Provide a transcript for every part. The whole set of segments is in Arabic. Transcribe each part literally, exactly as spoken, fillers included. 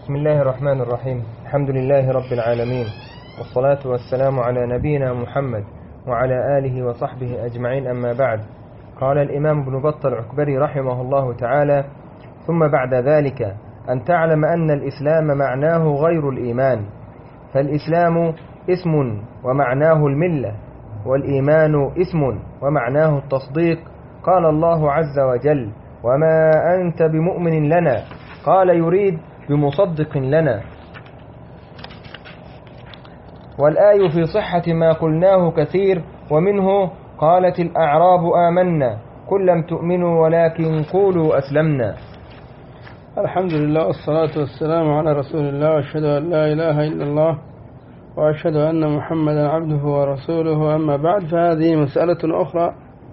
بسم الله الرحمن الرحيم. الحمد لله رب العالمين، والصلاة والسلام على نبينا محمد وعلى آله وصحبه أجمعين، أما بعد. قال الإمام ابن بطة العكبري رحمه الله تعالى: ثم بعد ذلك أن تعلم أن الإسلام معناه غير الإيمان، فالإسلام اسم ومعناه الملة، والإيمان اسم ومعناه التصديق. قال الله عز وجل: وما أنت بمؤمن لنا، قال يريد بمصدق لنا. والآي في صحة ما قلناه كثير، ومنه: قالت الأعراب آمنا قل لم تؤمنوا ولكن قولوا أسلمنا. الحمد لله والصلاة والسلام على رسول الله، وأشهد أن لا إله إلا الله وأشهد أن محمدا عبده ورسوله، أما بعد. فهذه مسألة أخرى،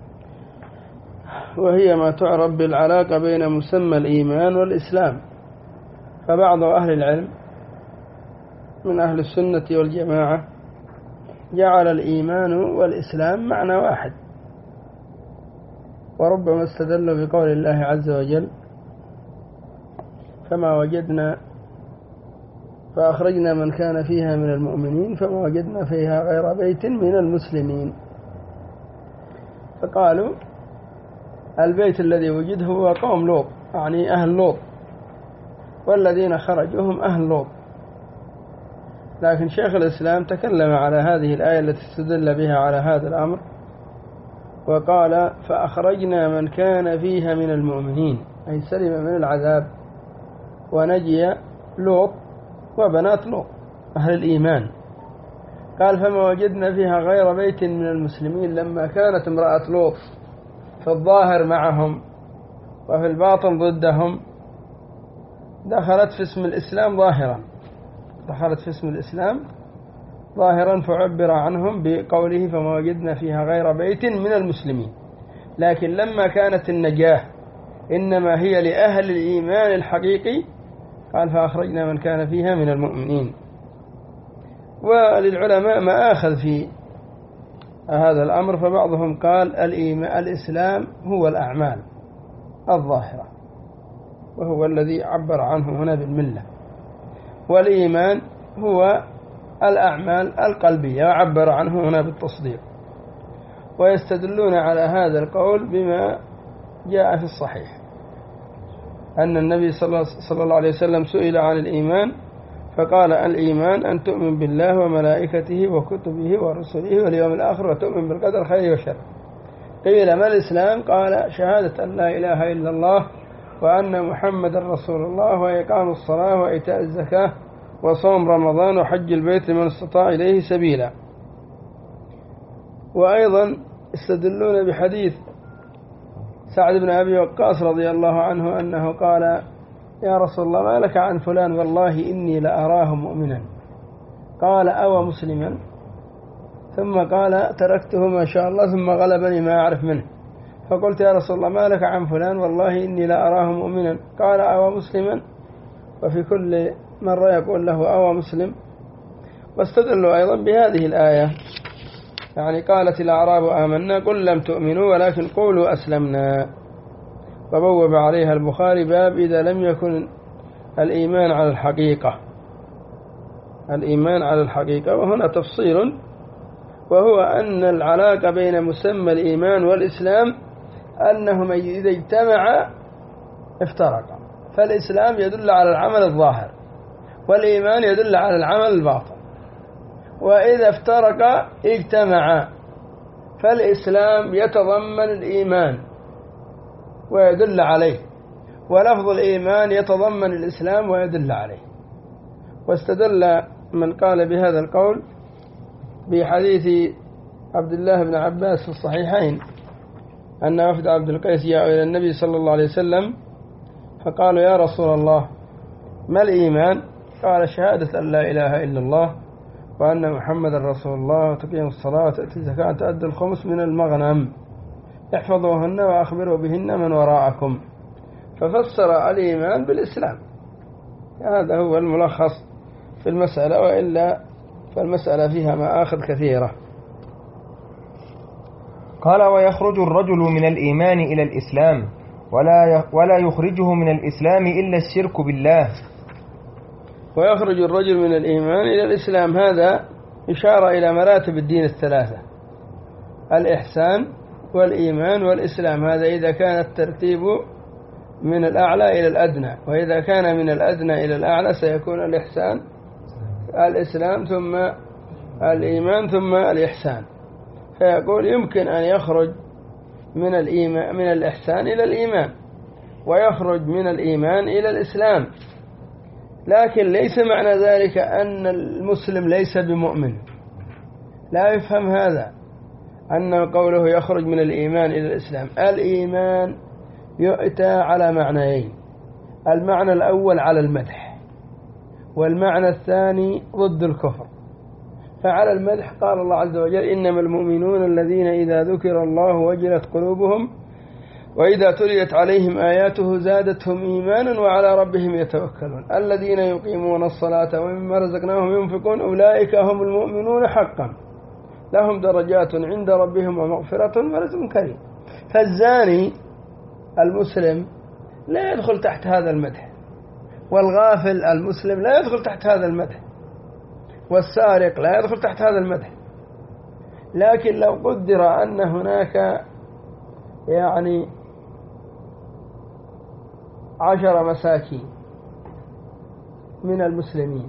وهي ما تعرف بالعلاقة بين مسمى الإيمان والإسلام. فبعض أهل العلم من أهل السنة والجماعة جعل الإيمان والإسلام معنى واحد، وربما استدلوا بقول الله عز وجل: فما وجدنا فأخرجنا من كان فيها من المؤمنين فما وجدنا فيها غير بيت من المسلمين. فقالوا البيت الذي وجد هو قوم لوط، يعني أهل لوط، والذين خرجوا هم أهل لوط. لكن شيخ الإسلام تكلم على هذه الآية التي استدل بها على هذا الأمر، وقال: فأخرجنا من كان فيها من المؤمنين، أي سلم من العذاب ونجي لوط وبنات لوط أهل الإيمان. قال: فما وجدنا فيها غير بيت من المسلمين، لما كانت امرأة لوط في الظاهر معهم وفي الباطن ضدهم، دخلت في اسم الإسلام ظاهرا دخلت في اسم الإسلام ظاهرا فعبر عنهم بقوله: فما وجدنا فيها غير بيت من المسلمين. لكن لما كانت النجاة إنما هي لأهل الإيمان الحقيقي، قال: فأخرجنا من كان فيها من المؤمنين. وللعلماء مآخذ في هذا الأمر، فبعضهم قال: الإسلام هو الأعمال الظاهرة، وهو الذي عبر عنه هنا بالملة، والإيمان هو الأعمال القلبية، وعبر عنه هنا بالتصديق. ويستدلون على هذا القول بما جاء في الصحيح أن النبي صلى الله عليه وسلم سئل عن الإيمان فقال: الإيمان أن تؤمن بالله وملائكته وكتبه ورسله واليوم الآخر وتؤمن بالقدر خيره وشره. قيل: ما الإسلام؟ قال: شهادة أن لا إله إلا الله وأن محمد رسول الله، وإقام الصلاة وإيتاء الزكاة وصوم رمضان وحج البيت لمن استطاع إليه سبيلا. وأيضا استدلون بحديث سعد بن أبي وقاص رضي الله عنه أنه قال: يا رسول الله، ما لك عن فلان؟ والله إني لأراه مؤمنا. قال: أو مسلما؟ ثم قال: تركته ما شاء الله ثم غلبني ما أعرف منه. فقلت: يا رسول الله، ما لك عن فلان؟ والله إني لأراه مؤمنا. قال: أو مسلما؟ وفي كل مرة يقول له أو مسلم. واستدلوا أيضا بهذه الآية، يعني قالت الأعراب آمنا قل لم تؤمنوا ولكن قولوا أسلمنا. وبوب عليها البخاري باب إذا لم يكن الإيمان على الحقيقة الإيمان على الحقيقة. وهنا تفصيل، وهو أن العلاقة بين مسمى الإيمان والإسلام أنهما إذا اجتمعا افترقا. فالإسلام يدل على العمل الظاهر، والإيمان يدل على العمل الباطن، وإذا افترقا اجتمعا. فالإسلام يتضمن الإيمان ويدل عليه، ولفظ الإيمان يتضمن الإسلام ويدل عليه. واستدل من قال بهذا القول بحديث عبد الله بن عباس في الصحيحين أن وفد عبد القيس جاءوا إلى النبي صلى الله عليه وسلم فقالوا: يا رسول الله، ما الإيمان؟ قال: شهادة أن لا إله إلا الله وأن محمد رسول الله، وتقيم الصلاة وتأتي الزكاة وتؤدي الخمس من المغنم، احفظوهن وأخبروا بهن من وراءكم. ففسر الإيمان بالإسلام. هذا هو الملخص في المسألة، وإلا فالمسألة فيها مآخذ كثيرة. قال: ويخرج الرجل من الإيمان إلى الإسلام ولا ولا يخرجه من الإسلام إلا الشرك بالله. ويخرج الرجل من الإيمان إلى الإسلام. هذا إشارة إلى مراتب الدين الثلاثة: الإحسان والإيمان والإسلام. هذا إذا كان الترتيب من الأعلى إلى الأدنى، وإذا كان من الأدنى إلى الأعلى سيكون الإحسان الإسلام ثم الإيمان ثم الإحسان. فيقول يمكن أن يخرج من الإيمان من الإحسان إلى الإيمان، ويخرج من الإيمان إلى الإسلام، لكن ليس معنى ذلك أن المسلم ليس بمؤمن. لا يفهم هذا، أن قوله يخرج من الإيمان إلى الإسلام. الإيمان يؤتى على معنيين: المعنى الأول على المدح، والمعنى الثاني ضد الكفر. فعلى المدح قال الله عز وجل: إنما المؤمنون الذين إذا ذكر الله وجلت قلوبهم وإذا تليت عليهم آياته زادتهم إيمانا وعلى ربهم يتوكلون الذين يقيمون الصلاة ومما رزقناهم ينفقون أولئك هم المؤمنون حقا لهم درجات عند ربهم ومغفرة ورزق كريم. فالزاني المسلم لا يدخل تحت هذا المدح، والغافل المسلم لا يدخل تحت هذا المدح، والسارق لا يدخل تحت هذا المدح. لكن لو قدر أن هناك يعني عشر مساكين من المسلمين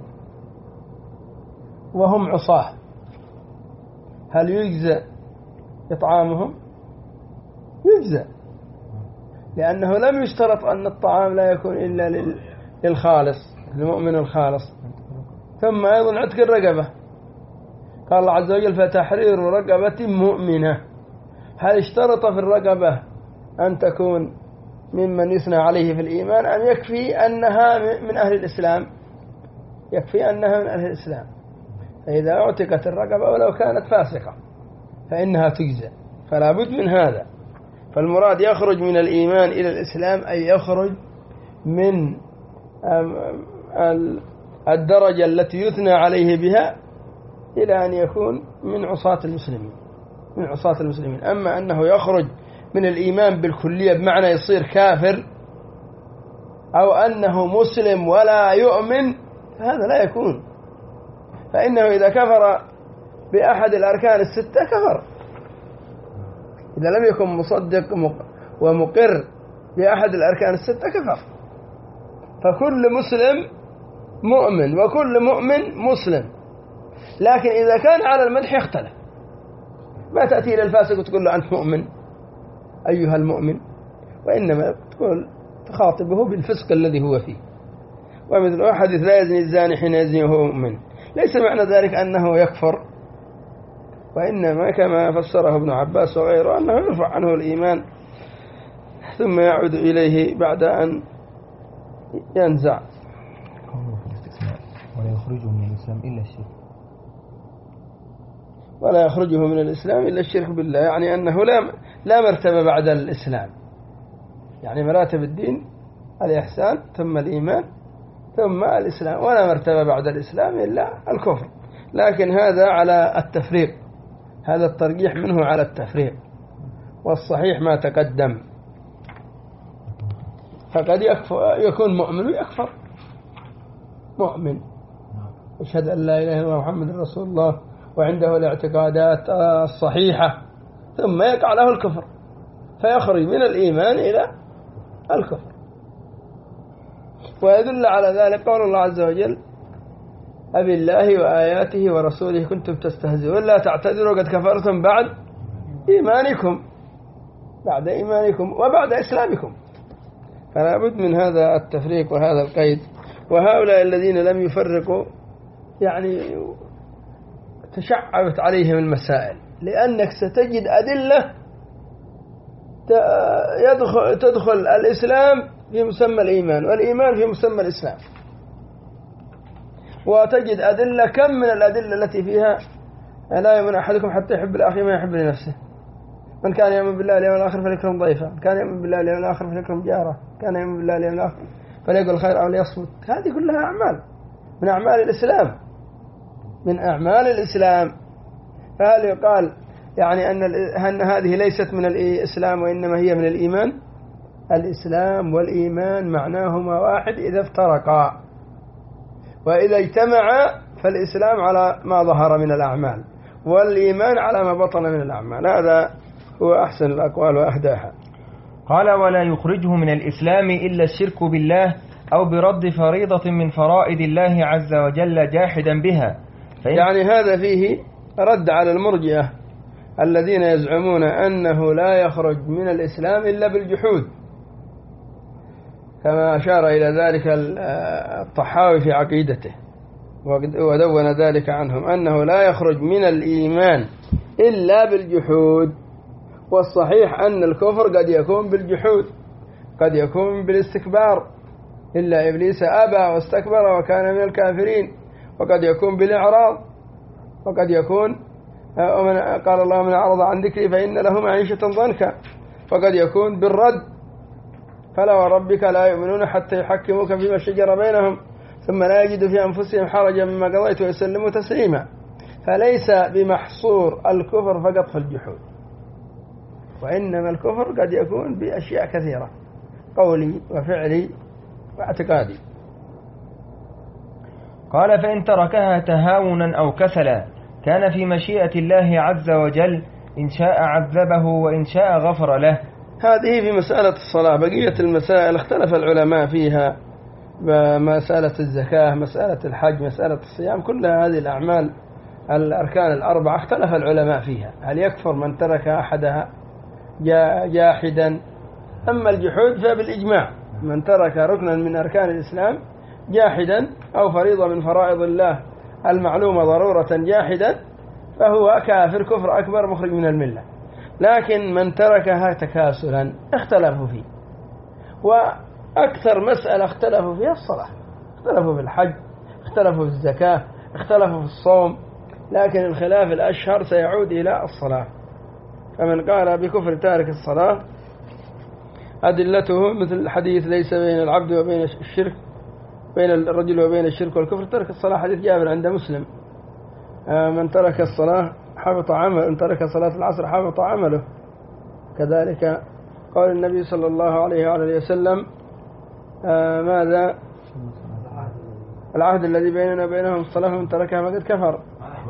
وهم عصاة، هل يجزى إطعامهم؟ يجزى، لأنه لم يشترط أن الطعام لا يكون إلا للخالص، المؤمن الخالص. ثم أيضا عتق الرقبة، قال الله عز وجل: فتحرير رقبة مؤمنة. هل اشترط في الرقبة أن تكون ممن يثنى عليه في الإيمان، أم يكفي أنها من أهل الإسلام؟ يكفي أنها من أهل الإسلام. فإذا اعتقت الرقبة ولو كانت فاسقة فإنها تجزى، فلا بد من هذا. فالمراد يخرج من الإيمان إلى الإسلام، أي يخرج من الدرجة التي يثنى عليه بها إلى أن يكون من عصاة المسلمين من عصاة المسلمين. أما أنه يخرج من الإيمان بالكلية بمعنى يصير كافر، أو أنه مسلم ولا يؤمن، فهذا لا يكون. فإنه إذا كفر بأحد الأركان الستة كفر، إذا لم يكن مصدق ومقر بأحد الأركان الستة كفر. فكل مسلم مؤمن وكل مؤمن مسلم، لكن إذا كان على المدح يختلف. ما تأتي إلى الفاسق وتقول له أنت مؤمن أيها المؤمن، وإنما تقول تخاطبه بالفسق الذي هو فيه. ومثل حديث لا يزني الزاني حين يزني وهو مؤمن، ليس معنى ذلك أنه يكفر، وإنما كما فسره ابن عباس وغيره أنه يرفع عنه الإيمان ثم يعود إليه بعد أن ينزع. ولا يخرجه من الإسلام إلا الشرك ولا يخرجه من الإسلام إلا الشرك بالله، يعني أنه لا لا مرتبة بعد الإسلام. يعني مراتب الدين الإحسان ثم الإيمان ثم الإسلام، ولا مرتبة بعد الإسلام إلا الكفر. لكن هذا على التفريق، هذا الترجيح منه على التفريق، والصحيح ما تقدم. فقد يكون مؤمن ويكفر. مؤمن يشهد أن لا إله إلا الله محمد رسول الله وعنده الاعتقادات الصحيحة، ثم يقع له الكفر فيخرج من الإيمان إلى الكفر. ويدل على ذلك قول الله عز وجل: أبي الله وآياته ورسوله كنتم تستهزئون لا تعتذروا قد كفرتم بعد إيمانكم بعد إيمانكم وبعد إسلامكم. فلا بد من هذا التفريق وهذا القيد. وهؤلاء الذين لم يفرقوا يعني تشعبت عليهم المسائل، لأنك ستجد أدلة يدخل تدخل الإسلام في مسمى الإيمان، والإيمان في مسمى الإسلام. وتجد أدلة كم من الأدلة التي فيها لا يؤمن أحدكم حتى يحب الآخر ما يحب لنفسه. من كان يؤمن بالله اليوم الآخر فليكرم ضيفه، من كان يؤمن بالله اليوم الآخر فليكرم جاره، كان يؤمن بالله اليوم الآخر فليقل خير أو ليصمت. هذه كلها أعمال من أعمال الإسلام من أعمال الإسلام. فهل يقال يعني أن أن هذه ليست من الإسلام وإنما هي من الإيمان؟ الإسلام والإيمان معناهما واحد إذا افترقا. وإذا اجتمع فالإسلام على ما ظهر من الأعمال والإيمان على ما بطن من الأعمال. هذا هو أحسن الأقوال وأهداها. قال: ولا يخرجه من الإسلام إلا الشرك بالله أو برد فريضة من فرائض الله عز وجل جاحدا بها. يعني هذا فيه رد على المرجئة الذين يزعمون أنه لا يخرج من الإسلام إلا بالجحود، كما أشار إلى ذلك الطحاوي في عقيدته ودون ذلك عنهم، أنه لا يخرج من الإيمان إلا بالجحود. والصحيح أن الكفر قد يكون بالجحود، قد يكون بالاستكبار، إلا إبليس أبى واستكبر وكان من الكافرين، وقد يكون بالإعراض، وقد يكون قال الله: من أعرض عن ذكري فإن له معيشة ضنكا، وقد يكون بالرد: فلا وربك لا يؤمنون حتى يحكموك فيما شجر بينهم ثم لا يجدوا في أنفسهم حرجا مما قضيت ويسلموا تسليما. فليس بمحصور الكفر فقط في الجحود، وإنما الكفر قد يكون بأشياء كثيرة، قولي وفعلي واعتقادي. قال: فإن تركها تهاونا أو كسلا كان في مشيئة الله عز وجل، إن شاء عذبه وإن شاء غفر له. هذه في مسألة الصلاة. بقية المسائل اختلف العلماء فيها، مسألة الزكاة، مسألة الحج، مسألة الصيام، كل هذه الأعمال الأركان الأربعة اختلف العلماء فيها، هل يكفر من ترك أحدها جاحدا؟ أما الجحود فبالإجماع، من ترك ركنا من أركان الإسلام جاحدا أو فريضة من فرائض الله المعلومة ضرورة جاحدا فهو كافر كفر أكبر مخرج من الملة. لكن من تركها تكاسلا اختلفوا فيه، وأكثر مسألة اختلفوا فيها الصلاة، اختلفوا في الحج، اختلفوا في الزكاة، اختلفوا في الصوم، لكن الخلاف الأشهر سيعود إلى الصلاة. فمن قال بكفر تارك الصلاة أدلته مثل الحديث: ليس بين العبد وبين الشرك بين الرجل وبين الشرك والكفر ترك الصلاة، حديث جابر عند مسلم: من ترك الصلاة حبط عمله، من ترك صلاة العصر حبط عمله. كذلك قال النبي صلى الله عليه وعلى وسلم: ماذا؟ العهد الذي بيننا وبينهم الصلاة من تركها فقد كفر.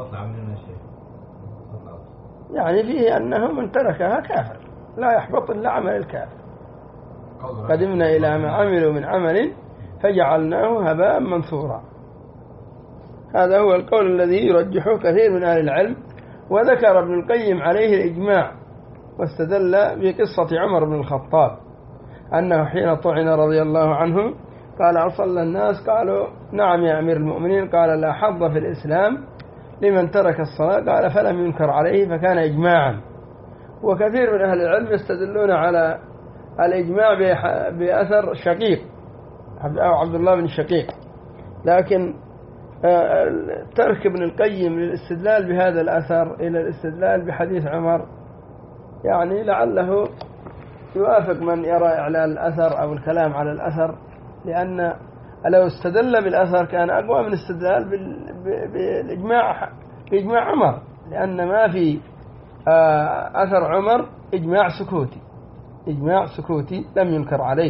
يعني فيه أنه من تركها كافر، لا يحبط إلا عمل الكافر. قدمنا إلى ما عملوا من عمل فجعلناه هباء منثورا. هذا هو القول الذي يرجحه كثير من أهل العلم. وذكر ابن القيم عليه الإجماع، واستدل بقصة عمر بن الخطاب أنه حين طعن رضي الله عنه قال: أصلى الناس؟ قالوا: نعم يا أمير المؤمنين. قال: لا حظ في الإسلام لمن ترك الصلاة. قال: فلم ينكر عليه، فكان إجماعا. وكثير من أهل العلم يستدلون على الإجماع بأثر شقيق أو عبد الله بن شقيق، لكن ترك ابن القيم للاستدلال بهذا الأثر إلى الاستدلال بحديث عمر يعني لعله يوافق من يرى إعلان الأثر أو الكلام على الأثر، لأن لو استدل بالأثر كان أقوى من استدلال بالإجماع بإجماع عمر، لأن ما في أثر عمر إجماع سكوتي، إجماع سكوتي لم ينكر عليه،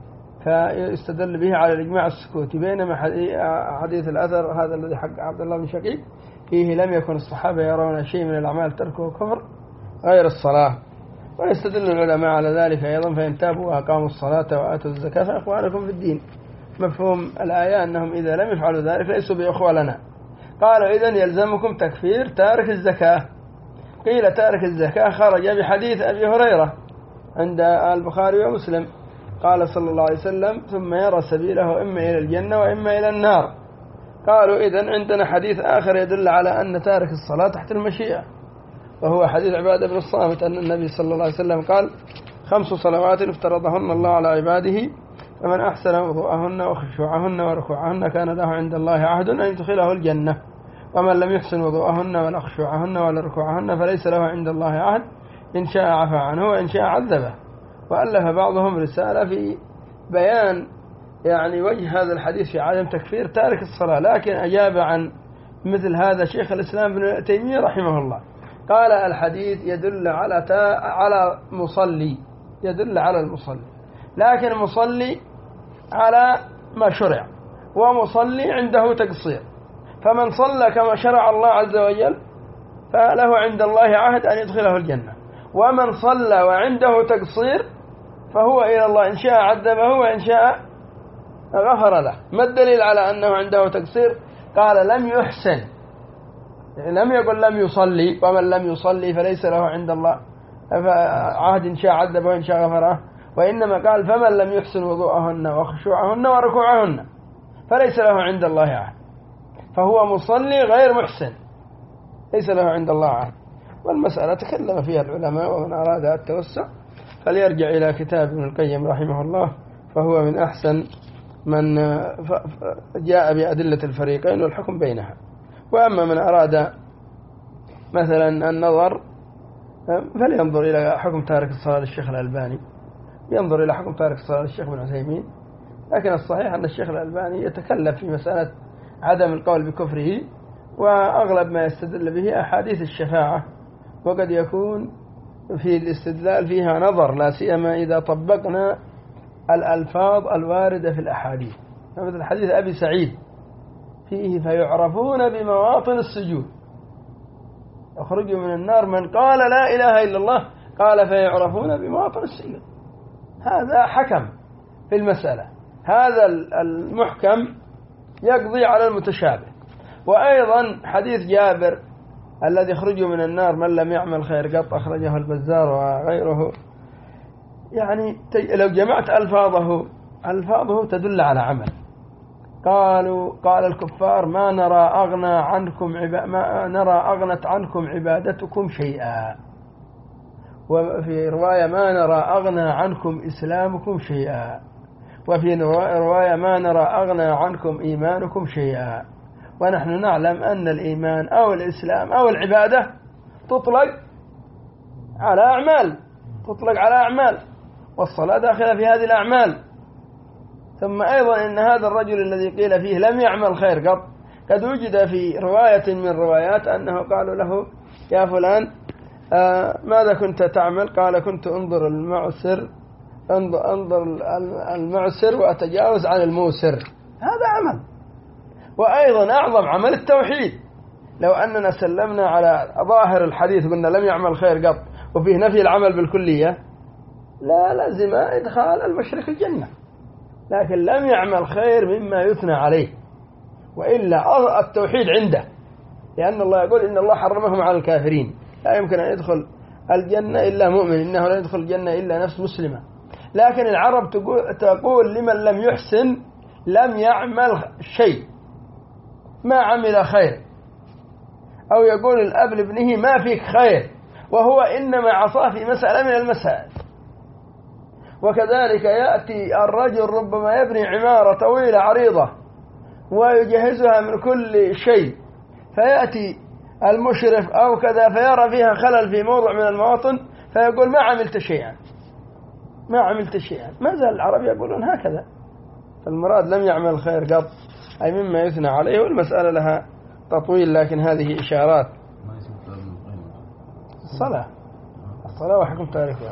فيستدل به على الإجماع السكوتي. بينما حديث الأثر هذا الذي حق عبد الله بن شقيق فيه لم يكن الصحابة يرون شيء من الأعمال تركه كفر غير الصلاة. ويستدل العلماء على ذلك أيضا: فإن تابوا وأقاموا الصلاة وآتوا الزكاة فإخوانكم في الدين. مفهوم الآية أنهم إذا لم يفعلوا ذلك ليسوا بإخوة لنا. قالوا: إذن يلزمكم تكفير تارك الزكاة. قيل: تارك الزكاة خرج بحديث أبي هريرة عند البخاري ومسلم، قال صلى الله عليه وسلم: ثم يرى سبيله إما إلى الجنة وإما إلى النار. قالوا: إذن عندنا حديث آخر يدل على أن تارك الصلاة تحت المشيئة، وهو حديث عبادة بن الصامت أن النبي صلى الله عليه وسلم قال: خمس صلوات افترضهن الله على عباده فمن أحسن وضوءهن وخشوعهن وركوعهن كان له عند الله عهد أن يدخله الجنة، ومن لم يحسن وضوءهن ولا خشوعهن ولا ركوعهن فليس له عند الله عهد، إن شاء عفى عنه وإن شاء عذبه. وألف بعضهم رسالة في بيان يعني وجه هذا الحديث في عدم تكفير تارك الصلاة، لكن أجاب عن مثل هذا شيخ الإسلام ابن تيمية رحمه الله، قال: الحديث يدل على تا على مصلي، يدل على المصلي، لكن المصلي على ما شرع، ومصلي عنده تقصير، فمن صلى كما شرع الله عز وجل فله عند الله عهد أن يدخله الجنة، ومن صلى وعنده تقصير فهو إلى الله إن شاء عذبه وإن شاء غفر له. ما الدليل على أنه عنده تقصير؟ قال لم يحسن، لم يقل لم يصلي، ومن لم يصلي فليس له عند الله عهد إن شاء عذبه وإن شاء غفره، وإنما قال فمن لم يحسن وضوءهن وخشوعهن وركوعهن فليس له عند الله عهد، فهو مصلي غير محسن ليس له عند الله عهد. والمسألة تكلم فيها العلماء، ومن أراد التوسع فليرجع إلى كتاب ابن القيم رحمه الله، فهو من أحسن من جاء بأدلة الفريقين والحكم بينها. وأما من أراد مثلا النظر فلينظر إلى حكم تارك الصلاة للشيخ الألباني، ينظر إلى حكم تارك الصلاة للشيخ بن عثيمين. لكن الصحيح أن الشيخ الألباني يتكلم في مسألة عدم القول بكفره، وأغلب ما يستدل به أحاديث الشفاعة، وقد يكون في الاستدلال فيها نظر، لا سيما إذا طبقنا الألفاظ الواردة في الأحاديث. مثل حديث أبي سعيد فيه فيعرفون بمواطن السجود، يخرجوا من النار من قال لا إله إلا الله، قال فيعرفون بمواطن السجود. هذا حكم في المسألة، هذا المحكم يقضي على المتشابه. وأيضا حديث جابر الذي خرجوا من النار من لم يعمل خير قط، أخرجه البزار وغيره، يعني لو جمعت ألفاظه ألفاظه تدل على عمل. قالوا قال الكفار ما نرى أغنى عنكم عبا ما نرى أغنت عنكم عبادتكم شيئا، وفي رواية ما نرى أغنى عنكم إسلامكم شيئا، وفي رواية ما نرى أغنى عنكم إيمانكم شيئا. ونحن نعلم أن الإيمان أو الإسلام أو العبادة تطلق على أعمال، تطلق على أعمال، والصلاة داخلة في هذه الأعمال. ثم أيضا إن هذا الرجل الذي قيل فيه لم يعمل خير قط، قد وجد في رواية من روايات أنه قالوا له يا فلان آه ماذا كنت تعمل؟ قال كنت انظر المعسر انظر, انظر المعسر وأتجاوز عن الموسر. هذا عمل. وأيضا أعظم عمل التوحيد. لو أننا سلمنا على ظاهر الحديث قلنا لم يعمل خير قط وفيه نفي العمل بالكلية، لا لازم إدخال المشرك الجنة، لكن لم يعمل خير مما يثنى عليه، وإلا التوحيد عنده، لأن الله يقول إن الله حرمهم على الكافرين، لا يمكن أن يدخل الجنة إلا مؤمن، إنه لا يدخل الجنة إلا نفس مسلمة. لكن العرب تقول لمن لم يحسن لم يعمل شيء، ما عمل خير، أو يقول الأب لابنه ما فيك خير، وهو إنما عصاه في مسألة من المسائل. وكذلك يأتي الرجل ربما يبني عمارة طويلة عريضة ويجهزها من كل شيء، فيأتي المشرف أو كذا فيرى فيها خلل في موضع من المواطن فيقول ما عملت شيئا، ما عملت شيئا. ما زال العرب يقولون هكذا. فالمراد لم يعمل خير قط، أي مما يثنى عليه، والمسألة لها تطويل، لكن هذه إشارات. الصلاة الصلاة وحكم تاريخها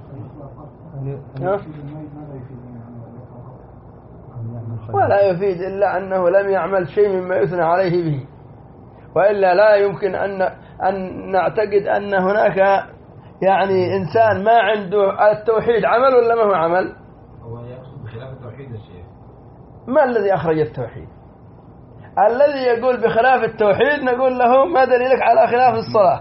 ولا يفيد إلا أنه لم يعمل شيء مما يثنى عليه به، وإلا لا يمكن أن أن نعتقد أن هناك يعني إنسان ما عنده التوحيد عمل ولا ما هو عمل. هو يقصد بخلاف التوحيد الشيخ. ما الذي أخرج التوحيد؟ الذي يقول بخلاف التوحيد نقول له ما دليلك على خلاف الصلاة؟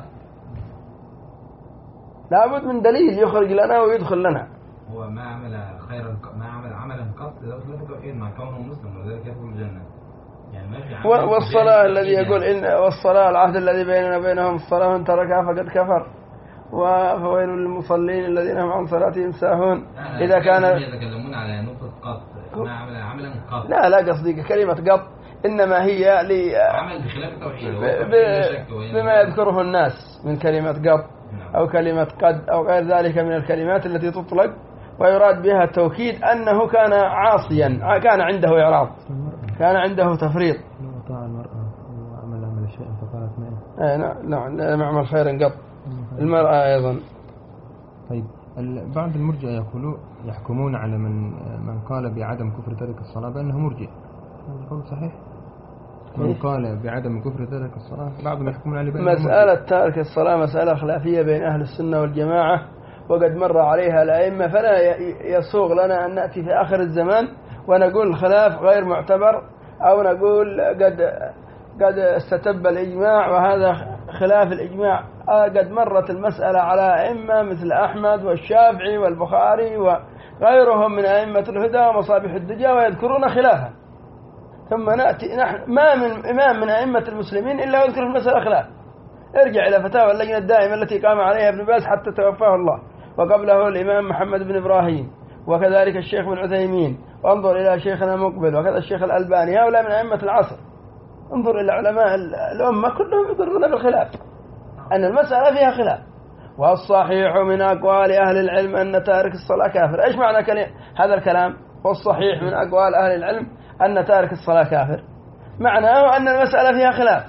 لابد من دليل يخرج لنا ويدخل لنا. هو ما عمل خيرا، ما عمل عملا قط ذو خلاف التوحيد مع كونه مسلم وذلك يدخل الجنة. يعني ما في عمل. والصلاة الذي يقول إن والصلاة العهد الذي بيننا وبينهم الصلاة من تركها فقد كفر، وفويل للمصلين الذين هم عن صلاتهم ساهون. إذا كان يتكلمون على نقطة قط، ما عمل عملا قط. لا لا قصدي كلمة قط إنما هي ل عمل بخلاف التوحيد بما يذكره الناس من كلمة قط أو كلمة قد أو غير ذلك من الكلمات التي تطلق ويراد بها التوكيد أنه كان عاصيا، كان عنده إعراض، كان عنده تفريط. طاع المرأة وعمل عمل شيء فقالت ما إيه نعم لا يعمل خيرا قط. المرأة أيضا. طيب بعض المرجئة يقولون يحكمون على من من قال بعدم كفر تارك الصلاة بأنه مرجئ، القول صحيح؟ من قال بعدم كفر تارك الصلاة بعضهم يحكمون عليه بأنه مسألة تارك الصلاة مسألة خلافية بين أهل السنة والجماعة، وقد مر عليها الأئمة، فلا يسوغ لنا أن نأتي في آخر الزمان ونقول الخلاف غير معتبر، أو نقول قد قد استتب الإجماع وهذا خلاف الإجماع. قد مرت المسألة على أئمة مثل أحمد والشافعي والبخاري وغيرهم من أئمة الهدى ومصابيح الدجى ويذكرون خلافا، ثم نأتي نحن ما من إمام من أئمة المسلمين إلا يذكر المسألة خلاف. ارجع إلى فتاوى اللجنة الدائمة التي قام عليها ابن باز حتى توفاه الله، وقبله الإمام محمد بن إبراهيم، وكذلك الشيخ بن عثيمين، وانظر إلى شيخنا مقبل، وكذا الشيخ الألباني، هؤلاء من أئمة العصر. انظر إلى علماء الأمة كلهم يقرون بالخلاف، أن المسألة فيها خلاف. والصحيح من أقوال أهل العلم أن تارك الصلاة كافر. إيش معنى كلمة هذا الكلام؟ والصحيح من أقوال أهل العلم أن تارك الصلاة كافر، معناه أن المسألة فيها خلاف.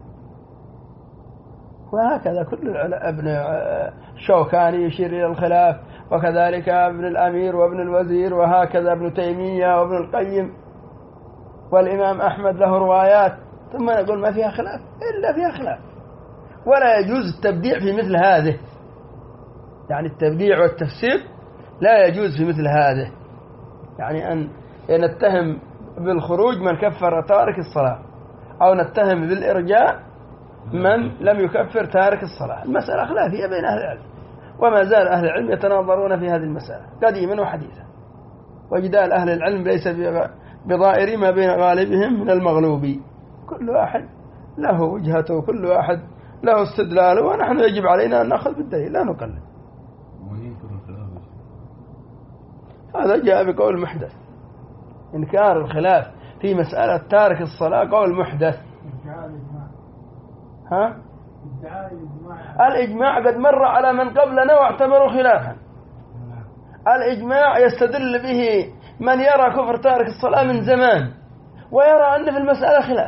وهكذا كل ابن شوكاني يشير إلى الخلاف، وكذلك ابن الأمير وابن الوزير، وهكذا ابن تيمية وابن القيم، والإمام أحمد له روايات، ثم نقول ما فيها خلاف إلا فيها خلاف. ولا يجوز التبديع في مثل هذه، يعني التبديع والتفسير لا يجوز في مثل هذه، يعني أن نتهم بالخروج من كفر تارك الصلاة، أو نتهم بالإرجاء من لم يكفر تارك الصلاة. المسألة خلافية بين أهل العلم، وما زال أهل العلم يتناظرون في هذه المسألة قديما وحديثا، وجدال أهل العلم ليس بضائر ما بين غالبهم من المغلوب. كل واحد له وجهته، كل واحد له استدلاله، ونحن يجب علينا أن نأخذ بالدليل لا نقلد. هذا جاء بقول محدث. إنكار الخلاف في مسألة تارك الصلاة قول محدث. ها؟ الإجماع قد مر على من قبلنا واعتبروا خلافا. الإجماع يستدل به من يرى كفر تارك الصلاة من زمان ويرى أن في المسألة خلاف.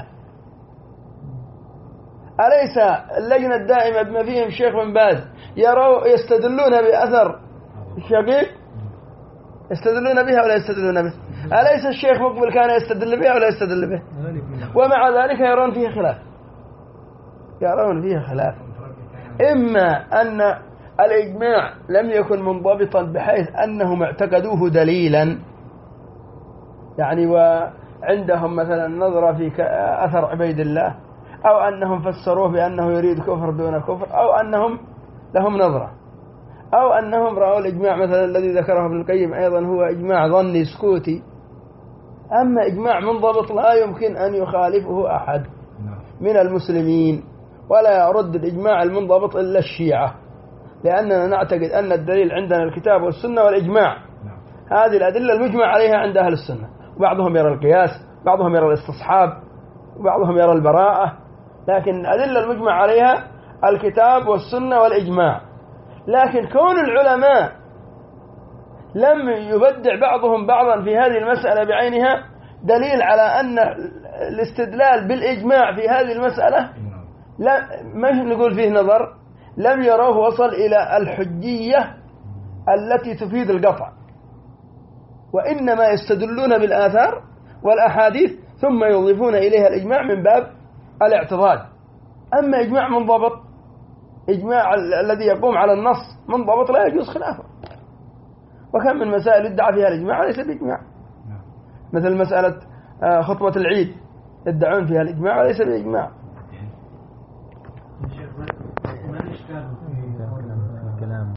أليس اللجنة الدائمة بما فيهم الشيخ بن باز يروا يستدلون بأثر الشقيق، يستدلون بها ولا يستدلون به؟ أليس الشيخ مقبل كان يستدل بها ولا يستدل به؟ ومع ذلك يرون فيه خلاف، يرون فيه خلاف. إما أن الإجماع لم يكن منضبطا بحيث أنهم اعتقدوه دليلا، يعني وعندهم مثلا نظرة في أثر عبيد الله، أو أنهم فسروه بأنه يريد كفر دون كفر، أو أنهم لهم نظرة، أو أنهم رأوا الإجماع مثلا الذي ذكره ابن القيم أيضا هو إجماع ظني سكوتي. أما إجماع منضبط لا يمكن أن يخالفه أحد من المسلمين، ولا يرد الإجماع المنضبط إلا الشيعة، لأننا نعتقد أن الدليل عندنا الكتاب والسنة والإجماع. هذه الأدلة المجمع عليها عند أهل السنة. بعضهم يرى القياس، بعضهم يرى الاستصحاب، وبعضهم يرى البراءة، لكن الأدلة المجمع عليها الكتاب والسنة والإجماع. لكن كون العلماء لم يبدع بعضهم بعضا في هذه المسألة بعينها دليل على أن الاستدلال بالإجماع في هذه المسألة لا ما نقول فيه نظر، لم يروه وصل إلى الحجية التي تفيد القطع، وإنما يستدلون بالآثار والأحاديث ثم يضيفون إليها الإجماع من باب الاعتضاد. أما إجماع منضبط، إجماع الذي يقوم على النص منضبط لا يجوز خلافه. وكم من مسائل يدعى فيها الإجماع وليس بإجماع، مثل مسألة خطبة العيد يدعون فيها الإجماع وليس بإجماع.